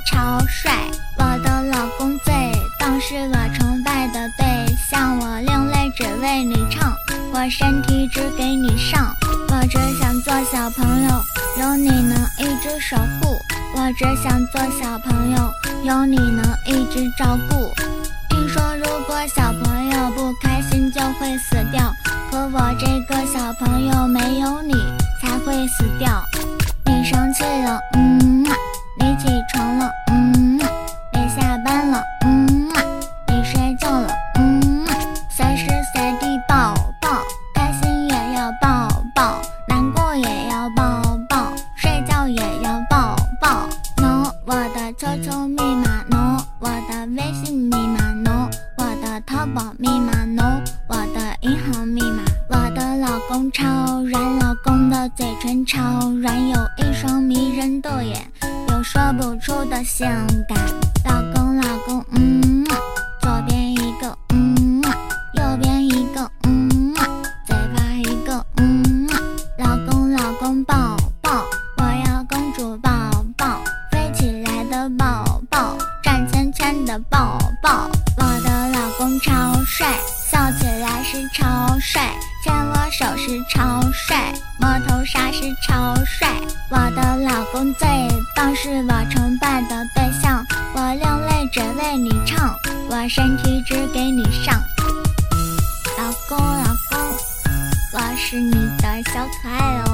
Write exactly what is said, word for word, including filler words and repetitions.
超帅，我的老公最棒，是我崇拜的对象，我另类只为你唱，我身体只给你上，我只想做小朋友，有你能一直守护，我只想做小朋友，有你能一直照顾。听说如果小朋友不开心就会死掉，可我这个小朋友没有你才会死掉。你生气了，嗯，你起床了，嗯，你下班了，嗯，你睡觉了，嗯，随时随地抱抱，开心也要抱抱，难过也要抱抱，睡觉也要抱抱。 No， 我的 Q Q 密码 No， 我的微信密码 No， 我的淘宝密码 No， 我的银行密码。我的老公超软，老公的嘴唇超软，有一双迷人的眼，有说不出的性感。老公老公，嗯，左边一个，嗯，右边一个，嗯，嘴巴一个，嗯，老公老公抱抱，我要公主抱抱，飞起来的抱抱，转圈圈的抱抱。我的老公超帅，笑起来是超帅，牵我手是超帅，摸头杀是超帅。我的老公最棒，是我崇拜的对象，我另类只为你唱，我身体只给你上。老公老公，我是你的小可爱哦。